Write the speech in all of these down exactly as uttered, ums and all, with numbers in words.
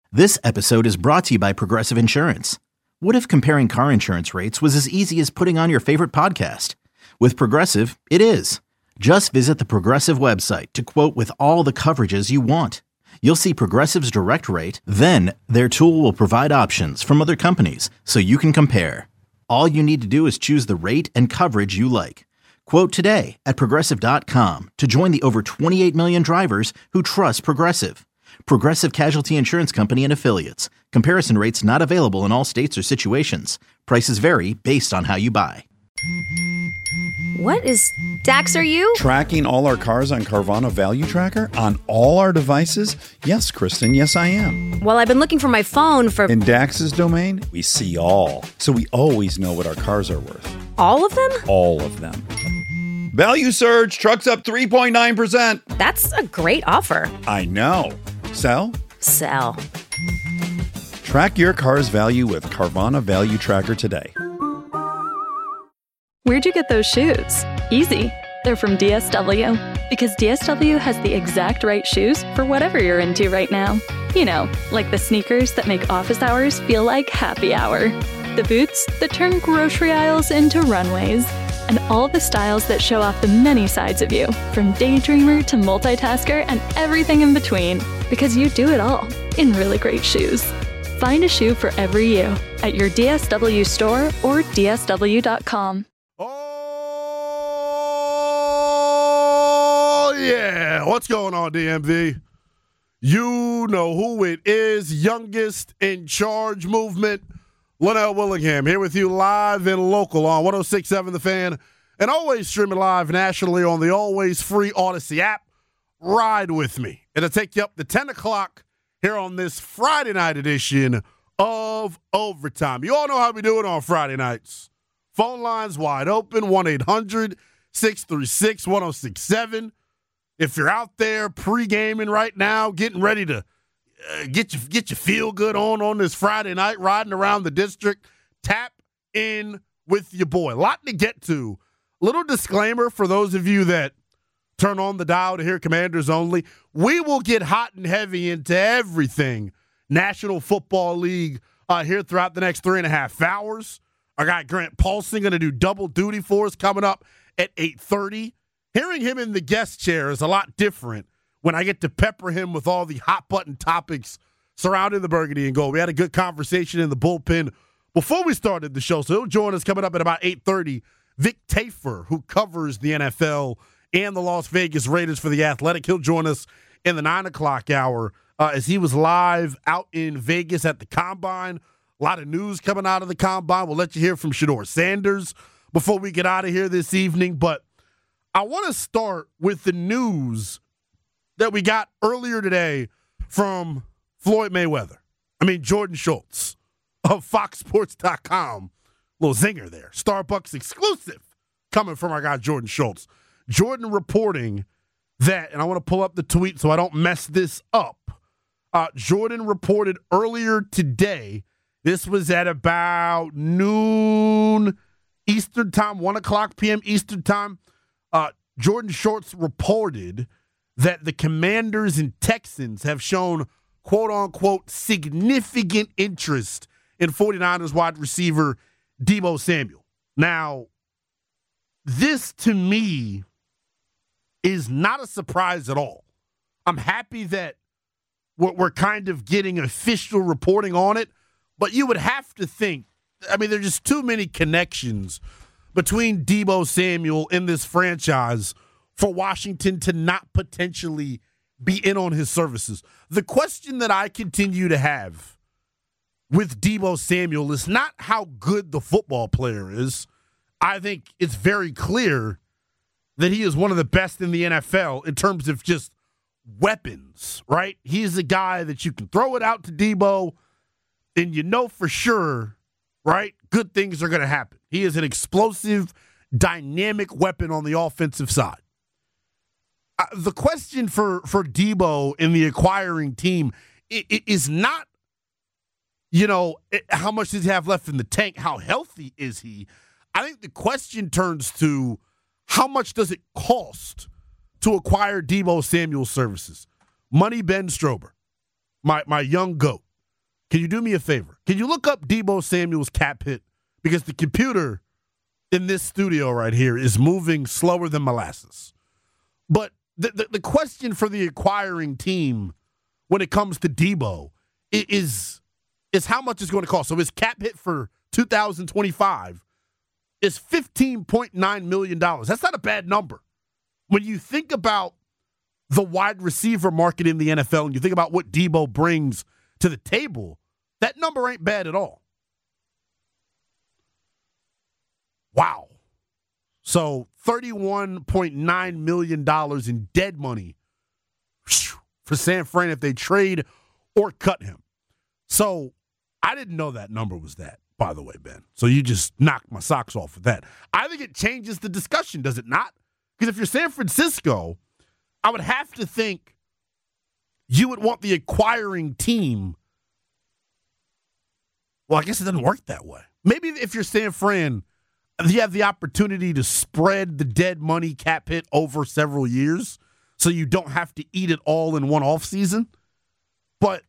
This episode is brought to you by Progressive Insurance. What if comparing car insurance rates was as easy as putting on your favorite podcast? With Progressive, it is. Just visit the Progressive website to quote with all the coverages you want. You'll see Progressive's direct rate, then their tool will provide options from other companies so you can compare. All you need to do is choose the rate and coverage you like. Quote today at progressive dot com to join the over twenty-eight million drivers who trust Progressive. Progressive Casualty Insurance Company and Affiliates. Comparison rates not available in all states or situations. Prices vary based on how you buy. What is Dax, are you? Tracking all our cars on Carvana Value Tracker on all our devices? Yes, Kristen, yes I am. Well, I've been looking for my phone for... In Dax's domain, we see all. So we always know what our cars are worth. All of them? All of them. Value surge, trucks up three point nine percent. That's a great offer. I know. Sell? Sell. Track your car's value with Carvana Value Tracker today. Where'd you get those shoes? Easy. They're from D S W. Because D S W has the exact right shoes for whatever you're into right now. You know, like the sneakers that make office hours feel like happy hour. The boots that turn grocery aisles into runways. And all the styles that show off the many sides of you, from daydreamer to multitasker and everything in between. Because you do it all in really great shoes. Find a shoe for every you at your D S W store or D S W dot com. Oh, yeah. What's going on, D M V? You know who it is. Youngest in charge movement. Linnell Willingham here with you live and local on one oh six point seven The Fan, and always streaming live nationally on the always free Odyssey app. Ride with me. It'll take you up to ten o'clock here on this Friday night edition of Overtime. You all know how we do it on Friday nights. Phone lines wide open, one eight hundred six three six one oh six seven. If you're out there pre-gaming right now, getting ready to Uh, get your get your feel good on on this Friday night, riding around the district, tap in with your boy. A lot to get to. Little disclaimer for those of you that turn on the dial to hear Commanders only. We will get hot and heavy into everything National Football League uh, here throughout the next three and a half hours. Our guy Grant Paulson going to do double duty for us coming up at eight thirty. Hearing him in the guest chair is a lot different when I get to pepper him with all the hot-button topics surrounding the Burgundy and Gold. We had a good conversation in the bullpen before we started the show, so he'll join us coming up at about eight thirty. Vic Tafur, who covers the N F L and the Las Vegas Raiders for The Athletic, he'll join us in the nine o'clock hour uh, as he was live out in Vegas at the Combine. A lot of news coming out of the Combine. We'll let you hear from Shedeur Sanders before we get out of here this evening, but I want to start with the news that we got earlier today from Floyd Mayweather. I mean, Jordan Schultz of Fox Sports dot com. Little zinger there. Starbucks exclusive coming from our guy Jordan Schultz. Jordan reporting that, and I want to pull up the tweet so I don't mess this up. Uh, Jordan reported earlier today, this was at about noon Eastern time, one o'clock p.m. Eastern time. Uh, Jordan Schultz reported that the Commanders and Texans have shown, quote-unquote, significant interest in 49ers wide receiver Deebo Samuel. Now, this to me is not a surprise at all. I'm happy that we're, we're kind of getting official reporting on it, but you would have to think, I mean, there's just too many connections between Deebo Samuel in this franchise for Washington to not potentially be in on his services. The question that I continue to have with Deebo Samuel is not how good the football player is. I think it's very clear that he is one of the best in the N F L in terms of just weapons, right? He's a guy that you can throw it out to Deebo, and you know for sure, right, good things are going to happen. He is an explosive, dynamic weapon on the offensive side. Uh, the question for, for Deebo in the acquiring team it, it is not, you know, it, how much does he have left in the tank? How healthy is he? I think the question turns to how much does it cost to acquire Deebo Samuel's services? Money Ben Strober, my, my young goat. can you do me a favor? Can you look up Deebo Samuel's cap hit? Because the computer in this studio right here is moving slower than molasses. But the, the, the question for the acquiring team when it comes to Deebo is, is how much it's going to cost. So his cap hit for two thousand twenty-five is fifteen point nine million dollars. That's not a bad number. When you think about the wide receiver market in the N F L and you think about what Deebo brings to the table, that number ain't bad at all. Wow. So thirty-one point nine million dollars in dead money for San Fran if they trade or cut him. So I didn't know that number was that, by the way, Ben. So you just knocked my socks off with that. I think it changes the discussion, does it not? Because if you're San Francisco, I would have to think you would want the acquiring team. Well, I guess it doesn't work that way. Maybe if you're San Fran, you have the opportunity to spread the dead money cap hit over several years so you don't have to eat it all in one offseason. But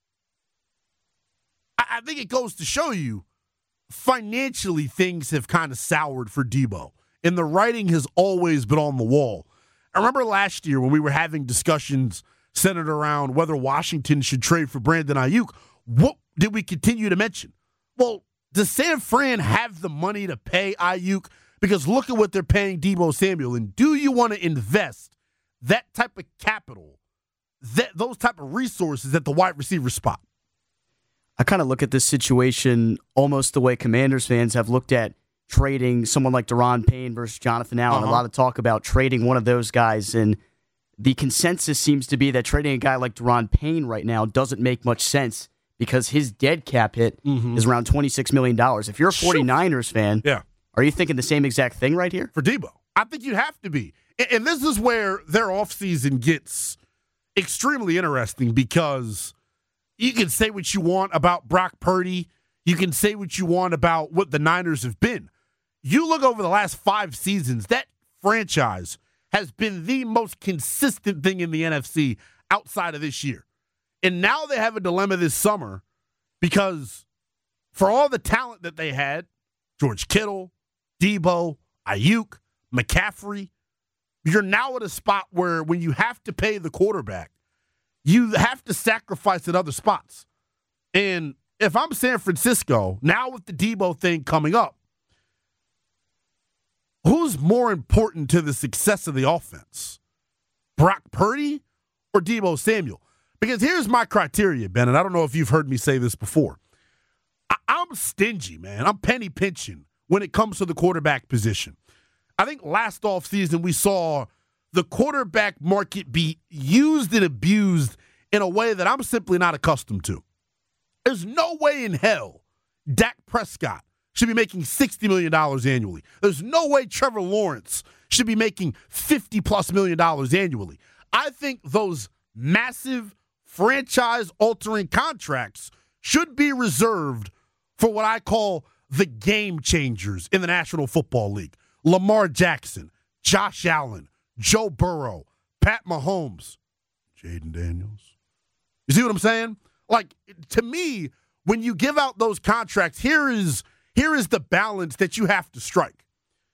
I think it goes to show you financially things have kind of soured for Deebo. And the writing has always been on the wall. I remember last year when we were having discussions centered around whether Washington should trade for Brandon Ayuk, what did we continue to mention? Well, does San Fran have the money to pay Ayuk? Because look at what they're paying Deebo Samuel. And do you want to invest that type of capital, that those type of resources at the wide receiver spot? I kind of look at this situation almost the way Commanders fans have looked at trading someone like Daron Payne versus Jonathan Allen. Uh-huh. A lot of talk about trading one of those guys, and the consensus seems to be that trading a guy like Daron Payne right now doesn't make much sense because his dead cap hit mm-hmm. is around twenty-six million dollars. If you're a 49ers fan, yeah. Are you thinking the same exact thing right here? For Deebo, I think you'd have to be. And this is where their offseason gets extremely interesting because you can say what you want about Brock Purdy. You can say what you want about what the Niners have been. You look over the last five seasons, that franchise has been the most consistent thing in the N F C outside of this year. And now they have a dilemma this summer because for all the talent that they had, George Kittle, Deebo, Ayuk, McCaffrey, you're now at a spot where when you have to pay the quarterback, you have to sacrifice at other spots. And if I'm San Francisco, now with the Deebo thing coming up, who's more important to the success of the offense? Brock Purdy or Deebo Samuel? Because here's my criteria, Ben, and I don't know if you've heard me say this before. I- I'm stingy, man. I'm penny pinching when it comes to the quarterback position. I think last offseason we saw the quarterback market be used and abused in a way that I'm simply not accustomed to. There's no way in hell Dak Prescott should be making sixty million dollars annually. There's no way Trevor Lawrence should be making fifty plus million dollars annually. I think those massive franchise-altering contracts should be reserved for what I call the game changers in the National Football League. Lamar Jackson, Josh Allen, Joe Burrow, Pat Mahomes, Jaden Daniels. You see what I'm saying? Like, to me, when you give out those contracts, here is here is the balance that you have to strike.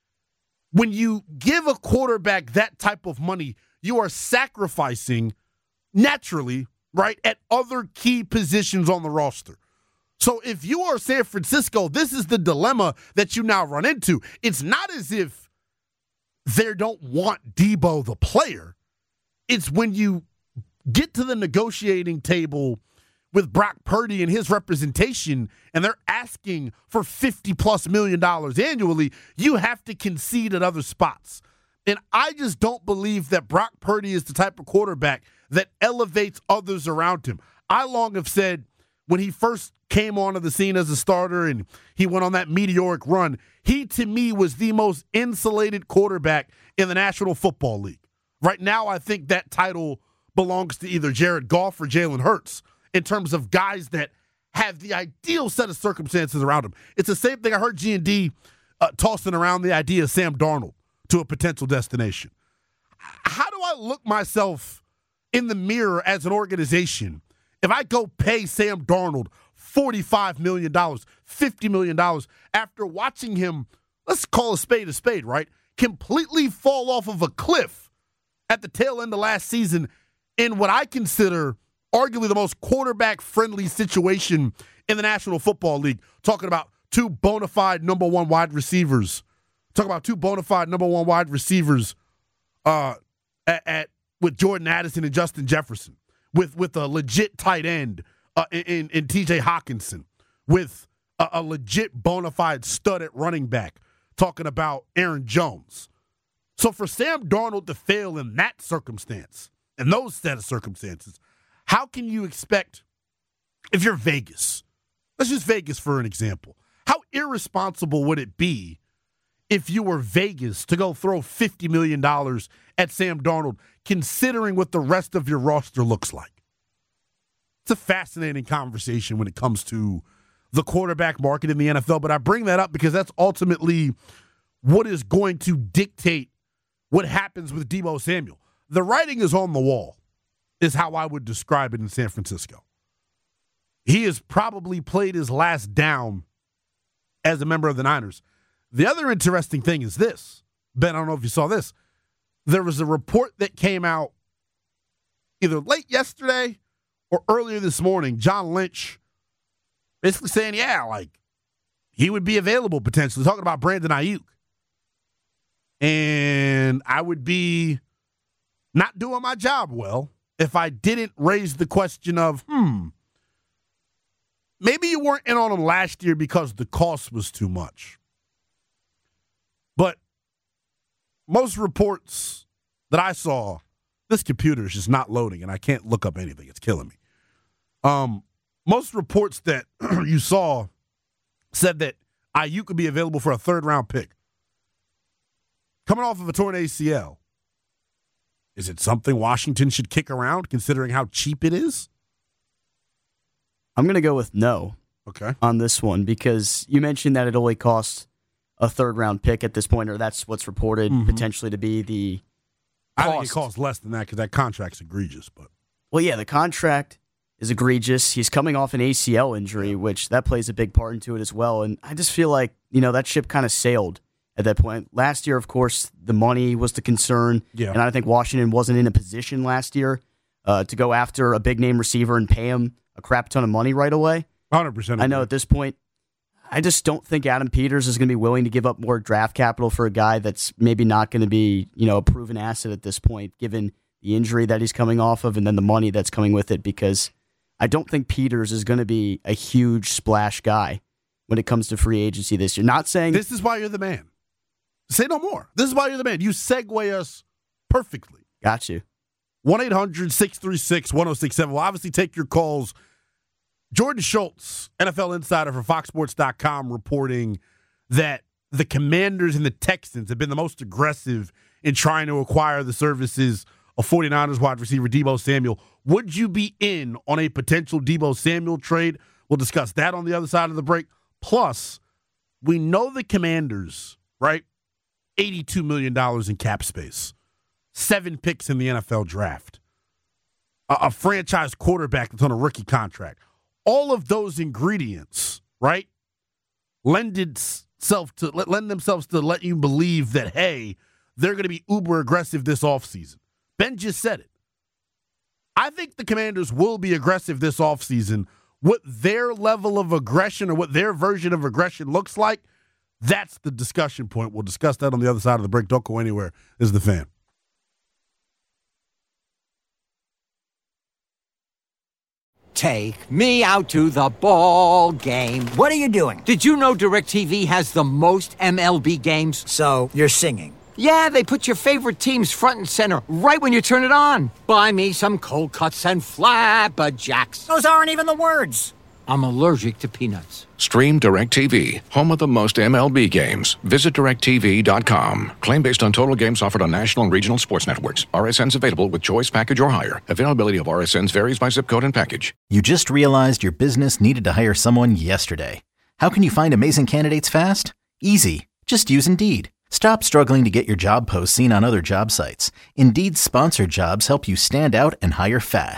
When you give a quarterback that type of money, you are sacrificing naturally, right, at other key positions on the roster. So if you are San Francisco, this is the dilemma that you now run into. It's not as if they don't want Deebo the player. It's when you get to the negotiating table with Brock Purdy and his representation, and they're asking for fifty plus million dollars annually, you have to concede at other spots. And I just don't believe that Brock Purdy is the type of quarterback that elevates others around him. I long have said when he first came onto the scene as a starter and he went on that meteoric run, he, to me, was the most insulated quarterback in the National Football League. Right now, I think that title belongs to either Jared Goff or Jalen Hurts in terms of guys that have the ideal set of circumstances around him. It's the same thing I heard G and D uh, tossing around the idea of Sam Darnold to a potential destination. How do I look myself in the mirror as an organization if I go pay Sam Darnold forty-five million dollars, fifty million dollars after watching him, let's call a spade a spade, right? Completely fall off of a cliff at the tail end of last season in what I consider arguably the most quarterback-friendly situation in the National Football League. Talking about two bona fide number one wide receivers. Talking about two bona fide number one wide receivers uh, at, at with Jordan Addison and Justin Jefferson. With with a legit tight end uh, in, in T J Hawkinson. With a, a legit bona fide stud at running back. Talking about Aaron Jones. So for Sam Darnold to fail in that circumstance, in those set of circumstances, how can you expect, if you're Vegas, let's just Vegas for an example, how irresponsible would it be if you were Vegas to go throw fifty million dollars at Sam Darnold, considering what the rest of your roster looks like? It's a fascinating conversation when it comes to the quarterback market in the N F L, but I bring that up because that's ultimately what is going to dictate what happens with Deebo Samuel. The writing is on the wall, is how I would describe it in San Francisco. He has probably played his last down as a member of the Niners. The other interesting thing is this. Ben, I don't know if you saw this. There was a report that came out either late yesterday or earlier this morning. John Lynch basically saying, yeah, like, he would be available potentially. Talking about Brandon Ayuk. And I would be not doing my job well if I didn't raise the question of, hmm, maybe you weren't in on him last year because the cost was too much. But most reports that I saw, this computer is just not loading, and I can't look up anything. It's killing me. Um, most reports that you saw said that Ayuk could be available for a third-round pick. Coming off of a torn A C L, is it something Washington should kick around, considering how cheap it is? I'm going to go with no okay. on this one, because you mentioned that it only costs a third-round pick at this point, or that's what's reported mm-hmm. potentially to be the cost. I think it costs less than that because that contract's egregious. But Well, yeah, the contract is egregious. He's coming off an A C L injury, which that plays a big part into it as well. And I just feel like, you know, that ship kind of sailed at that point. Last year, of course, the money was the concern. Yeah. And I think Washington wasn't in a position last year uh, to go after a big-name receiver and pay him a crap ton of money right away. one hundred percent. I know at this point, I just don't think Adam Peters is going to be willing to give up more draft capital for a guy that's maybe not going to be, you know, a proven asset at this point, given the injury that he's coming off of and then the money that's coming with it, because I don't think Peters is going to be a huge splash guy when it comes to free agency this year. Not saying this is why you're the man. Say no more. This is why you're the man. You segue us perfectly. Got you. one eight hundred six three six one oh six seven. We'll obviously take your calls. Jordan Schultz, N F L insider for Fox Sports dot com, reporting that the Commanders and the Texans have been the most aggressive in trying to acquire the services of 49ers wide receiver Deebo Samuel. Would you be in on a potential Deebo Samuel trade? We'll discuss that on the other side of the break. Plus, we know the Commanders, right? eighty-two million dollars in cap space. Seven picks in the N F L draft. A, a franchise quarterback that's on a rookie contract. All of those ingredients, right, lend itself to lend themselves to let you believe that, hey, they're going to be uber aggressive this offseason. Ben just said it. I think the Commanders will be aggressive this offseason. What their level of aggression or what their version of aggression looks like, that's the discussion point. We'll discuss that on the other side of the break. Don't go anywhere. This is The Fan. Take me out to the ball game. What are you doing? Did you know DirecTV has the most M L B games? So, you're singing? Yeah, they put your favorite teams front and center right when you turn it on. Buy me some cold cuts and flapjacks. Those aren't even the words. I'm allergic to peanuts. Stream DirecTV, home of the most M L B games. Visit direct T V dot com. Claim based on total games offered on national and regional sports networks. R S Ns available with choice package or higher. Availability of R S Ns varies by zip code and package. You just realized your business needed to hire someone yesterday. How can you find amazing candidates fast? Easy. Just use Indeed. Stop struggling to get your job posts seen on other job sites. Indeed's sponsored jobs help you stand out and hire fast.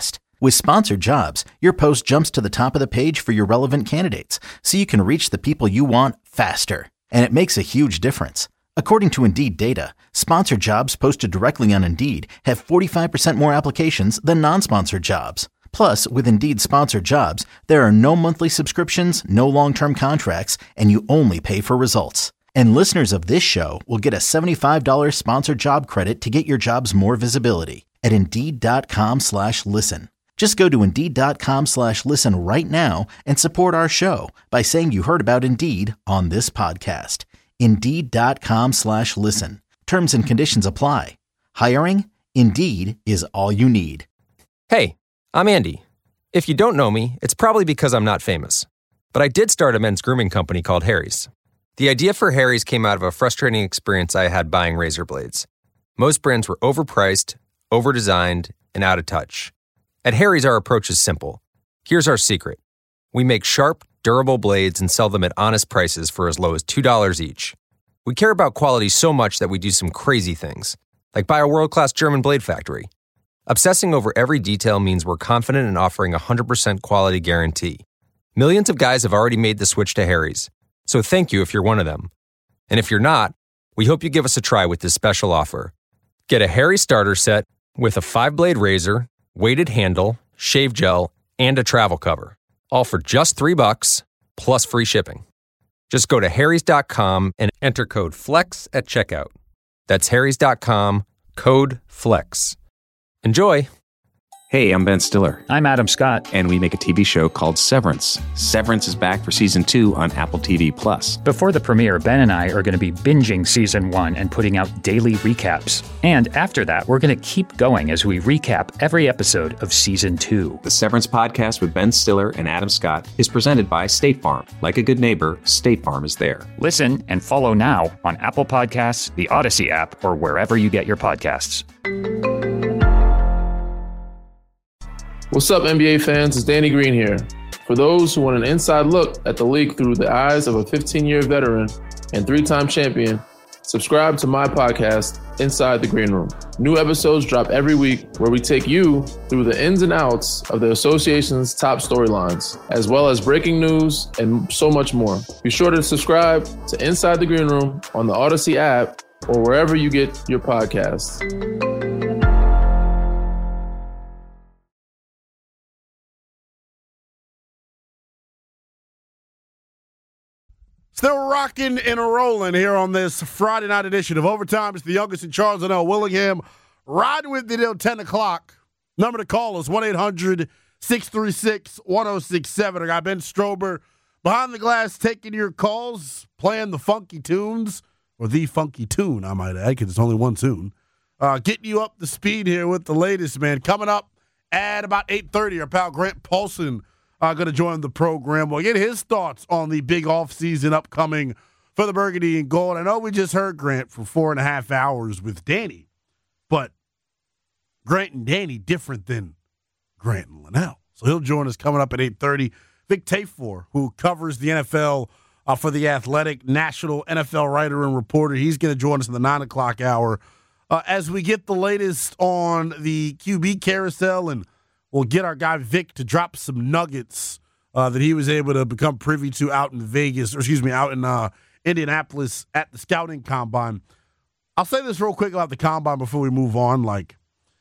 With Sponsored Jobs, your post jumps to the top of the page for your relevant candidates, so you can reach the people you want faster. And it makes a huge difference. According to Indeed data, sponsored jobs posted directly on Indeed have forty-five percent more applications than non-sponsored jobs. Plus, with Indeed Sponsored Jobs, there are no monthly subscriptions, no long-term contracts, and you only pay for results. And listeners of this show will get a seventy-five dollars sponsored job credit to get your jobs more visibility at Indeed.com slash listen. Just go to Indeed.com slash listen right now and support our show by saying you heard about Indeed on this podcast. Indeed.com slash listen. Terms and conditions apply. Hiring? Indeed is all you need. Hey, I'm Andy. If you don't know me, it's probably because I'm not famous. But I did start a men's grooming company called Harry's. The idea for Harry's came out of a frustrating experience I had buying razor blades. Most brands were overpriced, overdesigned, and out of touch. At Harry's, our approach is simple. Here's our secret. We make sharp, durable blades and sell them at honest prices for as low as two dollars each. We care about quality so much that we do some crazy things, like buy a world-class German blade factory. Obsessing over every detail means we're confident in offering a one hundred percent quality guarantee. Millions of guys have already made the switch to Harry's, so thank you if you're one of them. And if you're not, we hope you give us a try with this special offer. Get a Harry's starter set with a five-blade razor, weighted handle, shave gel, and a travel cover, all for just three bucks plus free shipping. Just go to harrys dot com and enter code FLEX at checkout. That's harrys dot com, code FLEX. Enjoy! Hey, I'm Ben Stiller. I'm Adam Scott. And we make a T V show called Severance. Severance is back for season two on Apple T V Plus. Before the premiere, Ben and I are going to be binging season one and putting out daily recaps. And after that, we're going to keep going as we recap every episode of season two. The Severance podcast with Ben Stiller and Adam Scott is presented by State Farm. Like a good neighbor, State Farm is there. Listen and follow now on Apple Podcasts, the Odyssey app, or wherever you get your podcasts. What's up, N B A fans? It's Danny Green here. For those who want an inside look at the league through the eyes of a fifteen-year veteran and three-time champion, subscribe to my podcast, Inside the Green Room. New episodes drop every week where we take you through the ins and outs of the association's top storylines, as well as breaking news and so much more. Be sure to subscribe to Inside the Green Room on the Odyssey app or wherever you get your podcasts. Still rocking and rolling here on this Friday night edition of Overtime. It's the youngest in Charles and L. Willingham. Riding with you till ten o'clock. Number to call is one eight hundred six three six one oh six seven. I got Ben Strober behind the glass taking your calls, playing the funky tunes, or the funky tune, I might add, because it's only one tune. Uh, getting you up to speed here with the latest, man. Coming up at about eight thirty, our pal Grant Paulson Uh, going to join the program. We'll get his thoughts on the big offseason upcoming for the Burgundy and Gold. I know we just heard Grant for four and a half hours with Danny, but Grant and Danny different than Grant and Linnell. So he'll join us coming up at eight thirty. Vic Tafur, who covers the N F L uh, for The Athletic, national N F L writer and reporter, he's going to join us in the nine o'clock hour uh, as we get the latest on the Q B carousel, and we'll get our guy Vic to drop some nuggets uh, that he was able to become privy to out in Vegas, or excuse me, out in uh, Indianapolis at the scouting combine. I'll say this real quick about the combine before we move on. Like,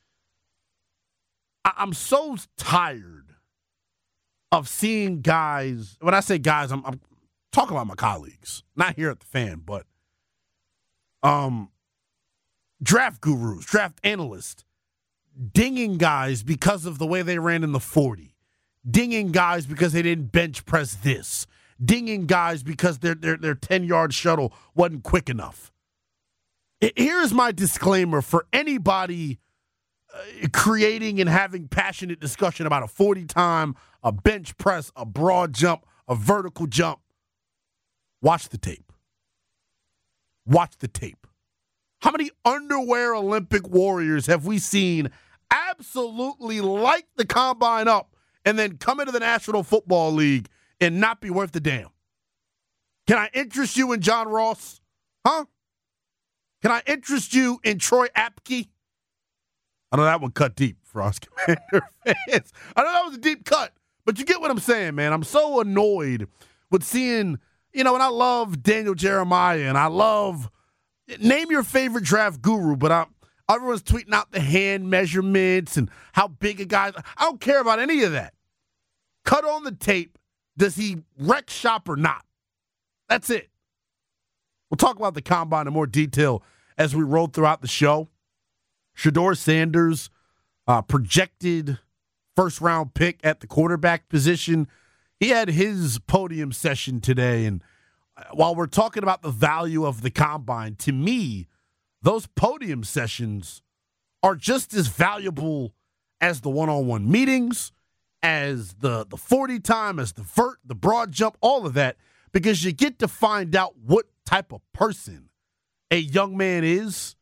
I- I'm so tired of seeing guys. When I say guys, I'm, I'm talking about my colleagues, not here at the Fan, but um, draft gurus, draft analysts, dinging guys because of the way they ran in the forty, dinging guys because they didn't bench press this, dinging guys because their their their ten-yard shuttle wasn't quick enough. Here's my disclaimer for anybody uh, creating and having passionate discussion about a forty time, a bench press, a broad jump, a vertical jump. Watch the tape. Watch the tape. How many underwear Olympic warriors have we seen absolutely light the combine up and then come into the National Football League and not be worth the damn? Can I interest you in John Ross? Huh? Can I interest you in Troy Apke? I know that one cut deep for us Commander fans. I know that was a deep cut, but you get what I'm saying, man. I'm so annoyed with seeing, you know, and I love Daniel Jeremiah, and I love, name your favorite draft guru, but I'm, everyone's tweeting out the hand measurements and how big a guy. I don't care about any of that. Cut on the tape. Does he wreck shop or not? That's it. We'll talk about the combine in more detail as we roll throughout the show. Shedeur Sanders, uh, projected first-round pick at the quarterback position. He had his podium session today, and while we're talking about the value of the combine, to me, those podium sessions are just as valuable as the one-on-one meetings, as the, the forty time, as the vert, the broad jump, all of that, because you get to find out what type of person a young man is.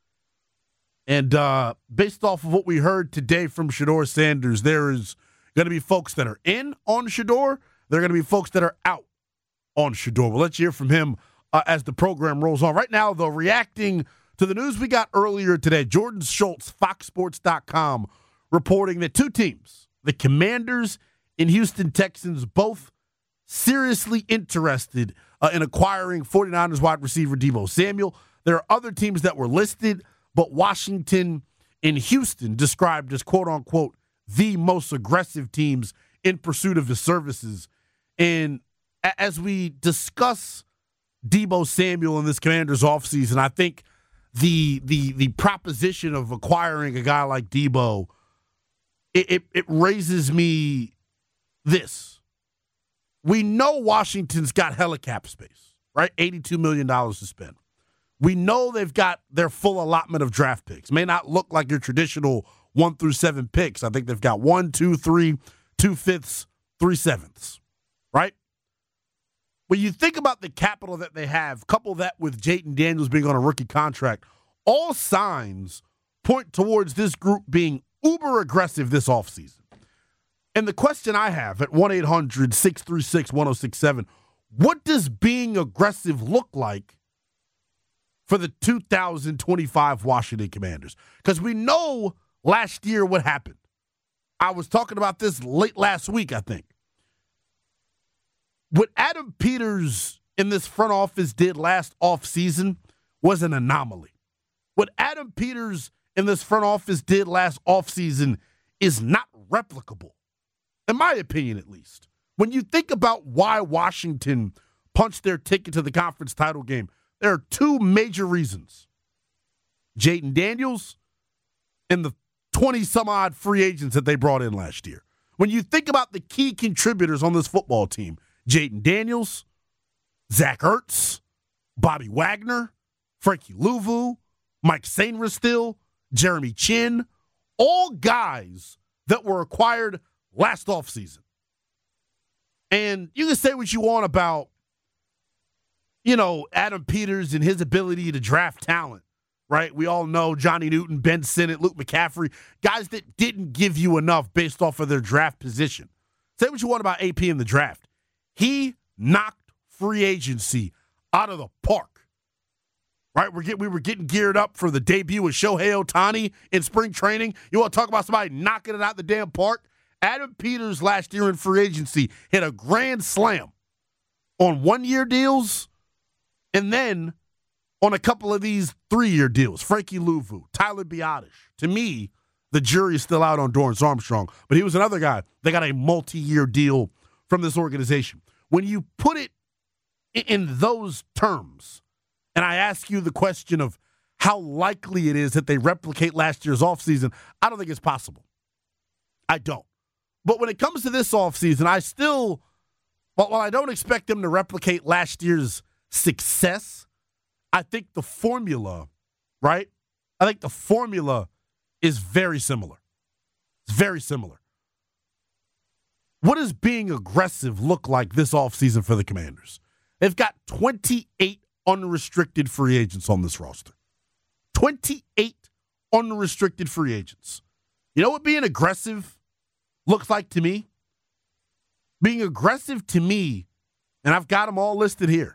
And uh, based off of what we heard today from Shedeur Sanders, there is going to be folks that are in on Shedeur. There are going to be folks that are out on Shedeur. Well, let's hear from him uh, as the program rolls on. Right now, though, reacting to the news we got earlier today, Jordan Schultz, Fox Sports dot com, reporting that two teams, the Commanders and Houston Texans, both seriously interested uh, in acquiring 49ers wide receiver Deebo Samuel. There are other teams that were listed, but Washington and Houston described as, quote-unquote, the most aggressive teams in pursuit of his services. And as we discuss Deebo Samuel in this Commanders offseason, I think the the the proposition of acquiring a guy like Deebo, it, it, it raises me this. We know Washington's got hella cap space, right? eighty-two million dollars to spend. We know they've got their full allotment of draft picks. May not look like your traditional one through seven picks. I think they've got one, two, three, two fifths, three sevenths, right? When you think about the capital that they have, couple that with Jayden Daniels being on a rookie contract, all signs point towards this group being uber aggressive this offseason. And the question I have at one eight hundred six three six one oh six seven, what does being aggressive look like for the two thousand twenty-five Washington Commanders? Because we know last year what happened. I was talking about this late last week, I think. What Adam Peters in this front office did last offseason was an anomaly. What Adam Peters in this front office did last offseason is not replicable, in my opinion at least. When you think about why Washington punched their ticket to the conference title game, there are two major reasons. Jayden Daniels and the twenty-some-odd free agents that they brought in last year. When you think about the key contributors on this football team, Jayden Daniels, Zach Ertz, Bobby Wagner, Frankie Louvu, Mike Sainristil, Jeremy Chin, all guys that were acquired last offseason. And you can say what you want about, you know, Adam Peters and his ability to draft talent, right? We all know Johnny Newton, Ben Sinnott, Luke McCaffrey, guys that didn't give you enough based off of their draft position. Say what you want about A P in the draft. He knocked free agency out of the park, right? We're get, we were getting geared up for the debut of Shohei Ohtani in spring training. You want to talk about somebody knocking it out the damn park? Adam Peters last year in free agency hit a grand slam on one-year deals and then on a couple of these three-year deals. Frankie Louvu, Tyler Biotish. To me, the jury is still out on Dorrance Armstrong, but he was another guy that got a multi-year deal from this organization. When you put it in those terms, and I ask you the question of how likely it is that they replicate last year's offseason, I don't think it's possible. I don't. But when it comes to this offseason, I still, while I don't expect them to replicate last year's success, I think the formula, right? I think the formula is very similar. It's very similar. What does being aggressive look like this offseason for the Commanders? They've got twenty-eight unrestricted free agents on this roster. twenty-eight unrestricted free agents. You know what being aggressive looks like to me? Being aggressive to me, and I've got them all listed here.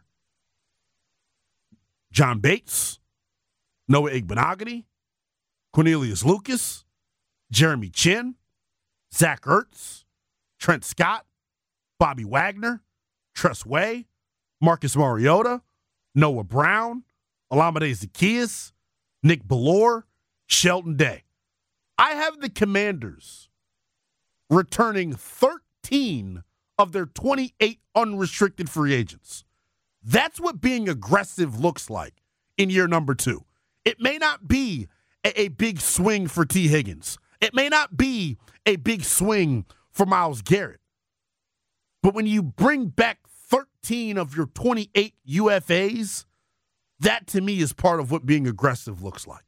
John Bates, Noah Igbenogany, Cornelius Lucas, Jeremy Chin, Zach Ertz, Trent Scott, Bobby Wagner, Tress Way, Marcus Mariota, Noah Brown, Olamide Zaccheaus, Nick Bellore, Sheldon Day. I have the Commanders returning thirteen of their twenty-eight unrestricted free agents. That's what being aggressive looks like in year number two. It may not be a, a big swing for T. Higgins. It may not be a big swing for Myles Garrett. But when you bring back thirteen of your twenty-eight U F As, that to me is part of what being aggressive looks like.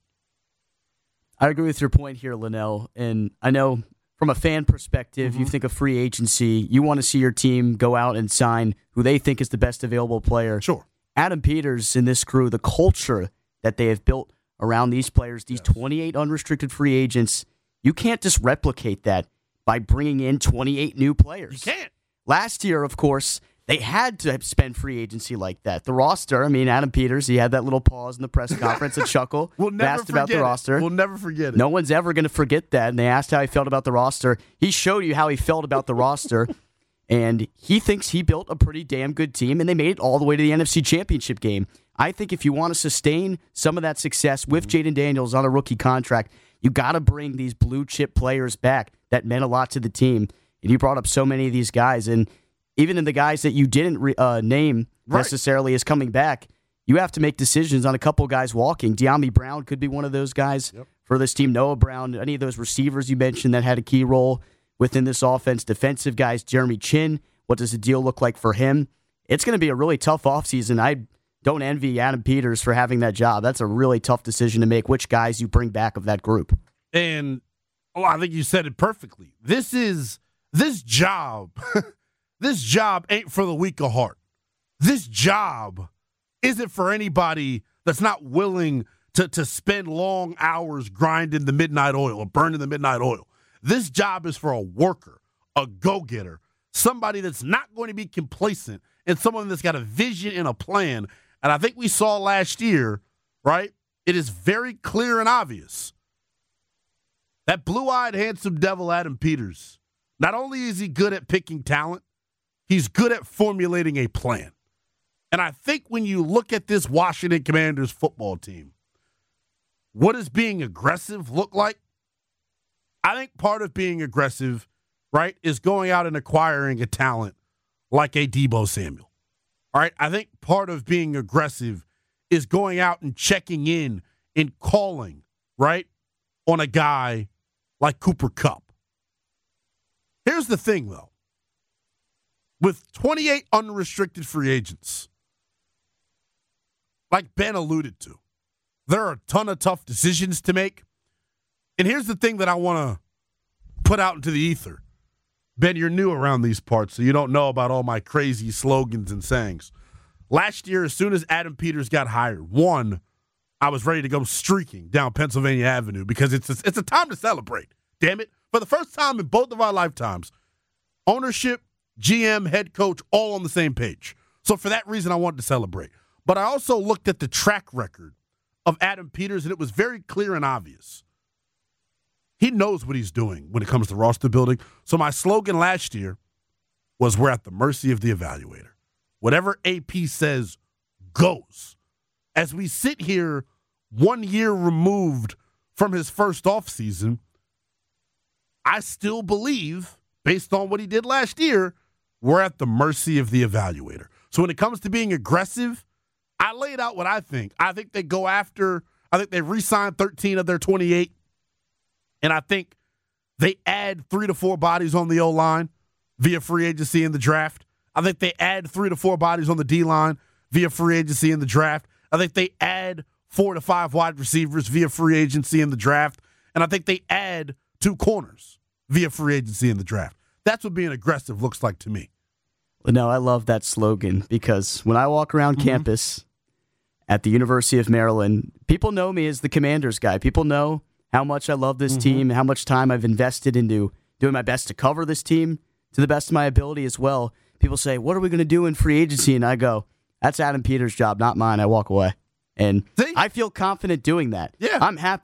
I agree with your point here, Linnell. And I know from a fan perspective, mm-hmm. you think of free agency, you want to see your team go out and sign who they think is the best available player. Sure. Adam Peters and this crew, the culture that they have built around these players, these yes. twenty-eight unrestricted free agents, you can't just replicate that by bringing in twenty-eight new players. You can't. Last year, of course, they had to spend free agency like that. The roster, I mean, Adam Peters, he had that little pause in the press conference and chuckle. We'll never asked about the it. roster. We'll never forget it. No one's ever going to forget that. And they asked how he felt about the roster. He showed you how he felt about the roster. And he thinks he built a pretty damn good team, and they made it all the way to the N F C Championship game. I think if you want to sustain some of that success with Jaden Daniels on a rookie contract, you got to bring these blue-chip players back that meant a lot to the team. And you brought up so many of these guys. And even in the guys that you didn't re- uh, name right. necessarily as coming back, you have to make decisions on a couple guys walking. De'Ami Brown could be one of those guys yep. for this team. Noah Brown, any of those receivers you mentioned that had a key role within this offense. Defensive guys, Jeremy Chin, what does the deal look like for him? It's going to be a really tough offseason. I don't envy Adam Peters for having that job. That's a really tough decision to make, which guys you bring back of that group. And oh, I think you said it perfectly. This is this job. This job ain't for the weak of heart. This job isn't for anybody that's not willing to, to spend long hours grinding the midnight oil or burning the midnight oil. This job is for a worker, a go-getter, somebody that's not going to be complacent, and someone that's got a vision and a plan. And I think we saw last year, right? It is very clear and obvious that blue-eyed, handsome devil Adam Peters, not only is he good at picking talent, he's good at formulating a plan. And I think when you look at this Washington Commanders football team, what does being aggressive look like? I think part of being aggressive, right, is going out and acquiring a talent like a Deebo Samuel. All right, I think part of being aggressive is going out and checking in and calling, right, on a guy like Cooper Kupp. Here's the thing, though. With twenty-eight unrestricted free agents, like Ben alluded to, there are a ton of tough decisions to make. And here's the thing that I want to put out into the ether. Ben, you're new around these parts, so you don't know about all my crazy slogans and sayings. Last year, as soon as Adam Peters got hired, one, I was ready to go streaking down Pennsylvania Avenue because it's a, it's a time to celebrate. Damn it. For the first time in both of our lifetimes, ownership, G M, head coach, all on the same page. So for that reason, I wanted to celebrate. But I also looked at the track record of Adam Peters, and it was very clear and obvious. He knows what he's doing when it comes to roster building. So my slogan last year was, we're at the mercy of the evaluator. Whatever A P says goes. As we sit here one year removed from his first offseason, I still believe, based on what he did last year, we're at the mercy of the evaluator. So when it comes to being aggressive, I laid out what I think. I think they go after, I think they re-signed thirteen of their twenty-eight, and I think they add three to four bodies on the O-line via free agency in the draft. I think they add three to four bodies on the D-line via free agency in the draft. I think they add four to five wide receivers via free agency in the draft. And I think they add two corners via free agency in the draft. That's what being aggressive looks like to me. Well, no, I love that slogan because when I walk around mm-hmm. campus at the University of Maryland, people know me as the Commanders guy. People know how much I love this mm-hmm. team, how much time I've invested into doing my best to cover this team to the best of my ability as well. People say, what are we going to do in free agency? And I go, that's Adam Peters' job, not mine. I walk away. And See? I feel confident doing that. Yeah. I'm happy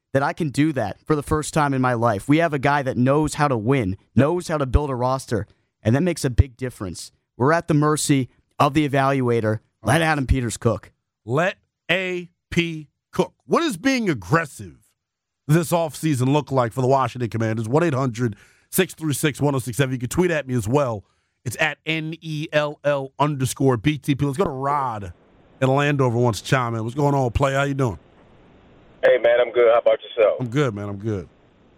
that I can do that for the first time in my life. We have a guy that knows how to win, knows how to build a roster, and that makes a big difference. We're at the mercy of the evaluator. Let Adam Peters cook. Let A P cook. What does being aggressive this offseason look like for the Washington Commanders? one eight hundred six three six one oh six seven. You can tweet at me as well. It's at N E L L underscore B T P. Let's go to Rod in Landover wants to chime in. What's going on, play? How you doing? Hey, man, I'm good. How about yourself? I'm good, man. I'm good.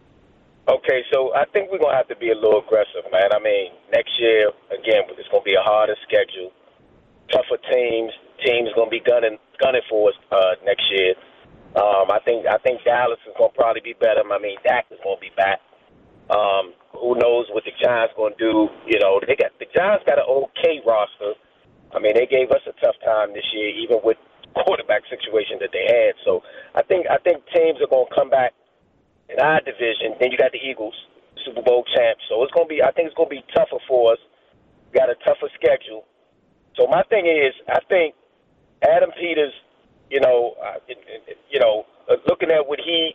Okay, so I think we're going to have to be a little aggressive, man. I mean, next year, again, it's going to be a harder schedule, tougher teams. Teams going to be gunning gunning for us uh, next year. Um, I think I think Dallas is going to probably be better. I mean, Dak is going to be back. Um, who knows what the Giants going to do? You know, they got the Giants got an okay roster. I mean, they gave us a tough time this year, even with quarterback situation that they had. So I think I think teams are going to come back in our division. Then you got the Eagles, Super Bowl champs. So it's going to be I think it's going to be tougher for us. We got a tougher schedule. So my thing is, I think Adam Peters, you know, uh, it, it, you know, uh, looking at what he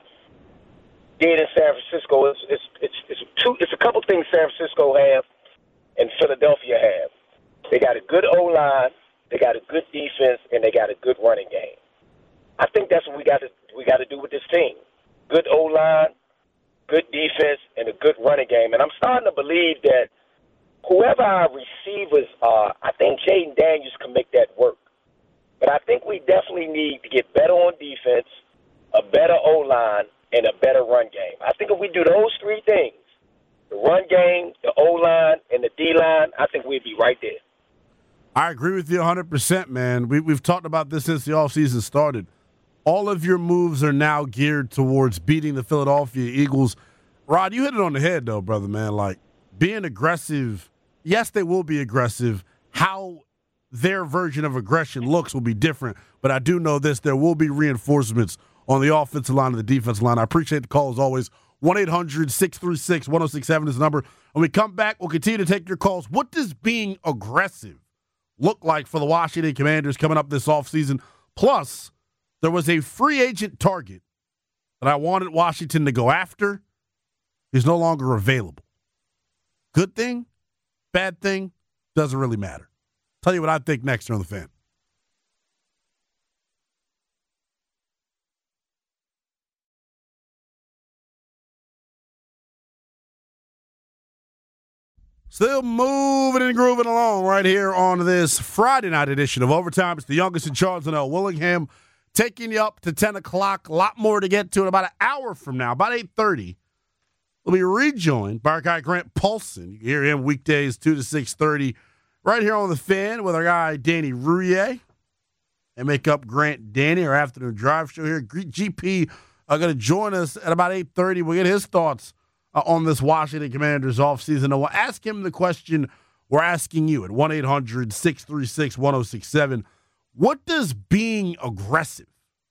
did in San Francisco, it's it's it's it's, two, it's a couple things San Francisco have and Philadelphia have. They got a good O-line. They got a good defense, and they got a good running game. I think that's what we got to we got to do with this team. Good O-line, good defense, and a good running game. And I'm starting to believe that whoever our receivers are, I think Jaden Daniels can make that work. But I think we definitely need to get better on defense, a better O-line, and a better run game. I think if we do those three things, the run game, the O-line, and the D-line, I think we'd be right there. I agree with you one hundred percent, man. We, we've talked about this since the offseason started. All of your moves are now geared towards beating the Philadelphia Eagles. Rod, you hit it on the head, though, brother, man. Like, being aggressive, yes, they will be aggressive. How their version of aggression looks will be different. But I do know this, there will be reinforcements on the offensive line and the defensive line. I appreciate the call, as always. one eight hundred six three six one oh six seven is the number. When we come back, we'll continue to take your calls. What does being aggressive look like for the Washington Commanders coming up this offseason? Plus, there was a free agent target that I wanted Washington to go after. He's no longer available. Good thing, bad thing, doesn't really matter. Tell you what I think next here on The Fan. Still moving and grooving along right here on this Friday night edition of Overtime. It's the youngest in charge, Linnell Willingham, taking you up to ten o'clock. A lot more to get to in about an hour from now, about eight thirty. We'll be rejoined by our guy Grant Paulson. You can hear him weekdays two to six thirty right here on The Fan with our guy Danny Rouillet. And make up Grant Danny, our afternoon drive show here. G P are going to join us at about eight thirty. We'll get his thoughts Uh, on this Washington Commanders offseason. And we'll ask him the question we're asking you at one eight hundred six three six one oh six seven. What does being aggressive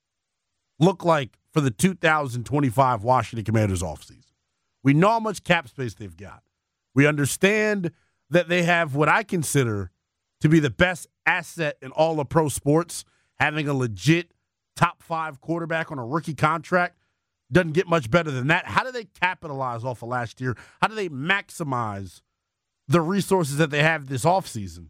look like for the two thousand twenty-five Washington Commanders offseason? We know how much cap space they've got. We understand that they have what I consider to be the best asset in all of pro sports, having a legit top five quarterback on a rookie contract. Doesn't get much better than that. How do they capitalize off of last year? How do they maximize the resources that they have this offseason?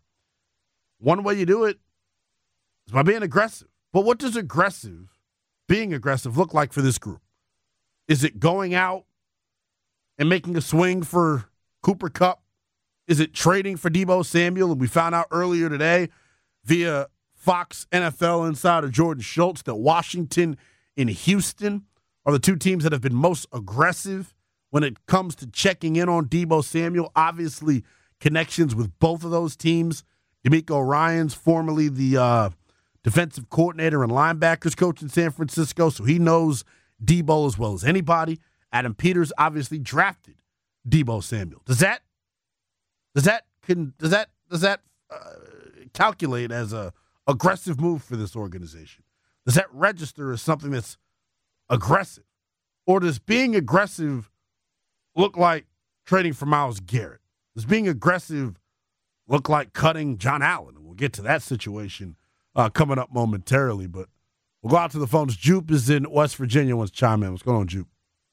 One way you do it is by being aggressive. But what does aggressive, being aggressive, look like for this group? Is it going out and making a swing for Cooper Kupp? Is it trading for Deebo Samuel? And we found out earlier today via Fox N F L insider Jordan Schultz that Washington and Houston are the two teams that have been most aggressive when it comes to checking in on Deebo Samuel. Obviously, connections with both of those teams. D'Amico Ryans, formerly the uh, defensive coordinator and linebackers coach in San Francisco, so he knows Deebo as well as anybody. Adam Peters obviously drafted Deebo Samuel. Does that does that can does that does that uh, calculate as a aggressive move for this organization? Does that register as something that's aggressive? Or does being aggressive look like trading for Myles Garrett? Does being aggressive look like cutting John Allen? And we'll get to that situation uh, coming up momentarily. But We'll go out to the phones. Jupe is in West Virginia. Wants to chime in. What's going on, Jupe?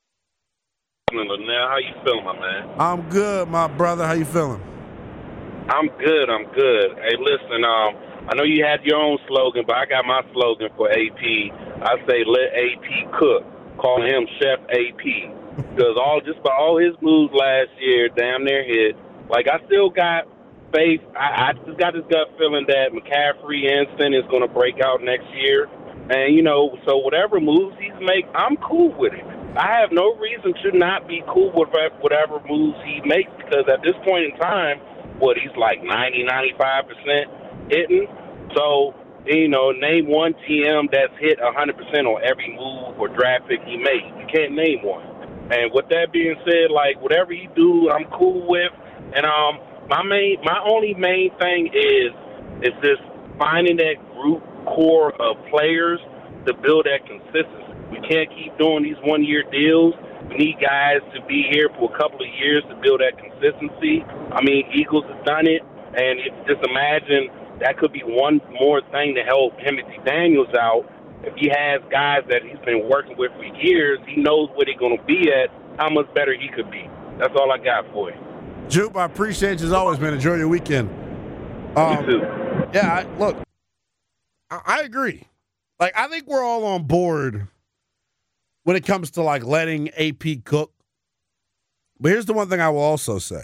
Now, how you feeling, my man? I'm good, my brother. How you feeling? I'm good. I'm good. Hey, listen, um, I know you had your own slogan, but I got my slogan for A P. I say, let A P cook. Call him Chef A P. Because all just by all his moves last year, damn near hit. Like, I still got faith. I, I just got this gut feeling that McCaffrey instant is going to break out next year. And, you know, so whatever moves he's make, I'm cool with it. I have no reason to not be cool with whatever moves he makes because at this point in time, what, he's like ninety, ninety-five percent hitting. So, you know, name one T M that's hit one hundred percent on every move or draft pick he made. You can't name one. And with that being said, like, whatever he do, I'm cool with. And um, my main, my only main thing is, is just finding that group core of players to build that consistency. We can't keep doing these one-year deals. We need guys to be here for a couple of years to build that consistency. I mean, Eagles has done it, and if, just imagine that could be one more thing to help Timothy Daniels out. If he has guys that he's been working with for years, he knows where they're going to be at, how much better he could be. That's all I got for you. Jupe, I appreciate you as always, man. Enjoy your weekend. Um, you too. Yeah, I, look, I, I agree. Like, I think we're all on board when it comes to, like, letting A P cook. But here's the one thing I will also say.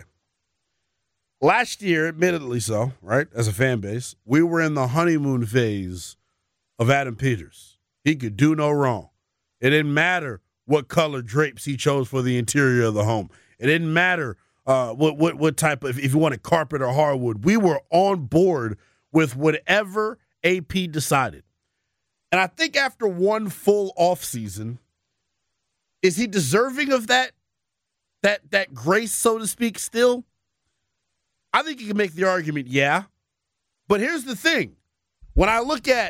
Last year, admittedly so, right, as a fan base, we were in the honeymoon phase of Adam Peters. He could do no wrong. It didn't matter what color drapes he chose for the interior of the home. It didn't matter uh, what, what, what type of, if you wanted carpet or hardwood. We were on board with whatever A P decided. And I think after one full offseason, is he deserving of that, that, that grace, so to speak, still? I think you can make the argument, yeah. But here's the thing. When I look at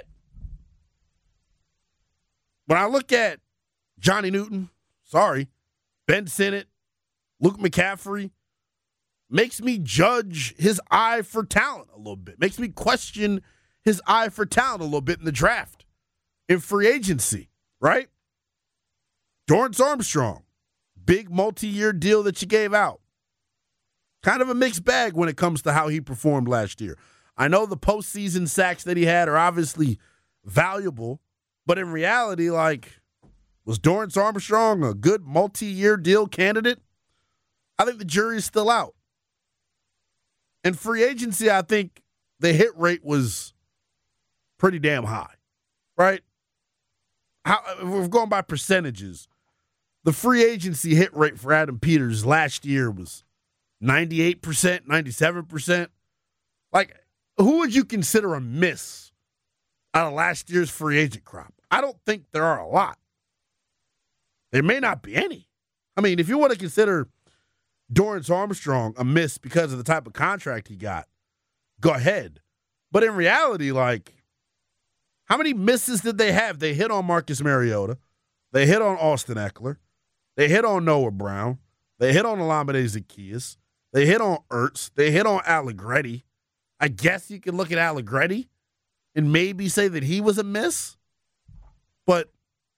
when I look at Johnny Newton, sorry, Ben Sinnott, Luke McCaffrey, makes me judge his eye for talent a little bit. Makes me question his eye for talent a little bit in the draft, in free agency, right? Dorrance Armstrong, big multi-year deal that you gave out. Kind of a mixed bag when it comes to how he performed last year. I know the postseason sacks that he had are obviously valuable, but in reality, like, was Dorrance Armstrong a good multi-year deal candidate? I think the jury's still out. In free agency, I think the hit rate was pretty damn high, right? How, if we're going by percentages, the free agency hit rate for Adam Peters last year was ninety-eight percent, ninety-seven percent. Like, who would you consider a miss out of last year's free agent crop? I don't think there are a lot. There may not be any. I mean, if you want to consider Dorrance Armstrong a miss because of the type of contract he got, go ahead. But in reality, like, how many misses did they have? They hit on Marcus Mariota. They hit on Austin Eckler. They hit on Noah Brown. They hit on Olamide Zaccheaus. They hit on Ertz. They hit on Allegretti. I guess you can look at Allegretti and maybe say that he was a miss. But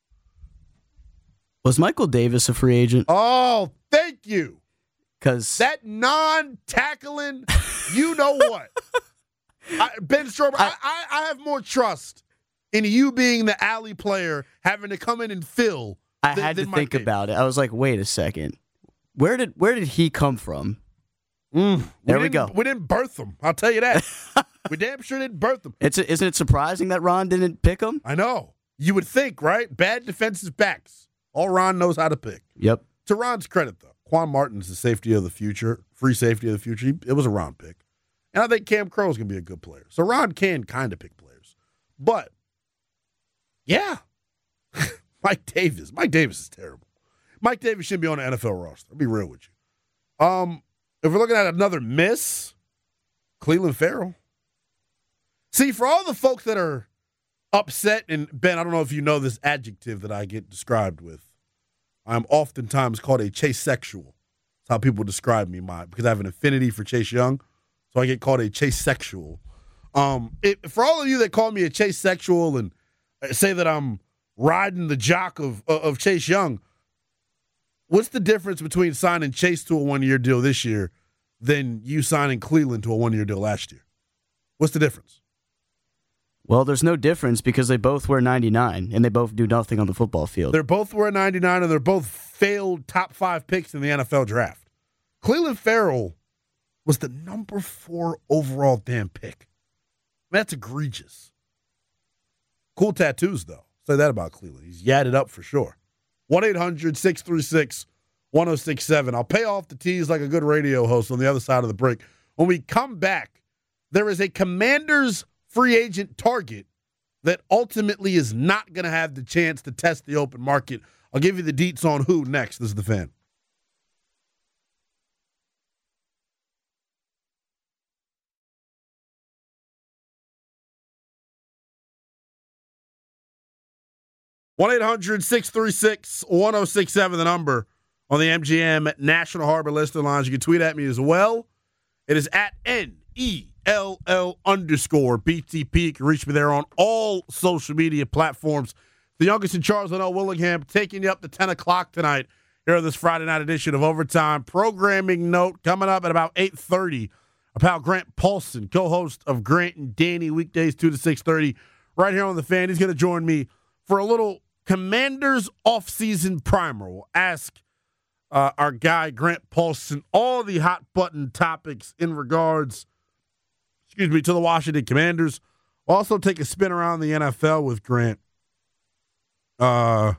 was Michael Davis a free agent? Oh, thank you. Because that non-tackling, you know what? I, Ben Strober, I, I, I have more trust in you being the alley player having to come in and fill. I than, had to than think Mike about it. I was like, wait a second. Where did where did he come from? Mm, there we, we go. We didn't birth him. I'll tell you that. We damn sure didn't birth him. It's a, isn't it surprising that Ron didn't pick him? I know. You would think, right? Bad defensive backs. All Ron knows how to pick. Yep. To Ron's credit, though, Quan Martin's the safety of the future, free safety of the future. It was a Ron pick. And I think Cam Crow's going to be a good player. So Ron can kind of pick players. But, yeah. Mike Davis. Mike Davis is terrible. Mike Davis shouldn't be on the N F L roster. I'll be real with you. Um, if we're looking at another miss, Cleveland Farrell. See, for all the folks that are upset, and Ben, I don't know if you know this adjective that I get described with. I'm oftentimes called a chase sexual. That's how people describe me, my because I have an affinity for Chase Young, so I get called a chase sexual. Um, it, for all of you that call me a chase sexual and say that I'm riding the jock of of Chase Young. What's the difference between signing Chase to a one-year deal this year than you signing Cleveland to a one-year deal last year? What's the difference? Well, there's no difference because they both wear ninety-nine and they both do nothing on the football field. They're both wearing ninety-nine and they're both failed top five picks in the N F L draft. Cleveland Farrell was the number four overall damn pick. That's egregious. Cool tattoos, though. Say that about Cleveland. He's yadded up for sure. one eight hundred six three six one oh six seven. I'll pay off the tease like a good radio host on the other side of the break. When we come back, there is a Commanders free agent target that ultimately is not going to have the chance to test the open market. I'll give you the deets on who next. This is The Fan. one eight hundred six three six one oh six seven, the number on the M G M National Harbor Listener Lines. You can tweet at me as well. It is at N E L L underscore B T P. You can reach me there on all social media platforms. The youngest in Charles Linnell Willingham taking you up to ten o'clock tonight here on this Friday night edition of Overtime. Programming note coming up at about eight thirty. Our pal Grant Paulson, co-host of Grant and Danny, weekdays two to six thirty, right here on The Fan. He's going to join me for a little Commanders offseason primer. We'll ask uh, our guy, Grant Paulson, all the hot button topics in regards, excuse me, to the Washington Commanders. We'll also take a spin around the N F L with Grant. Uh,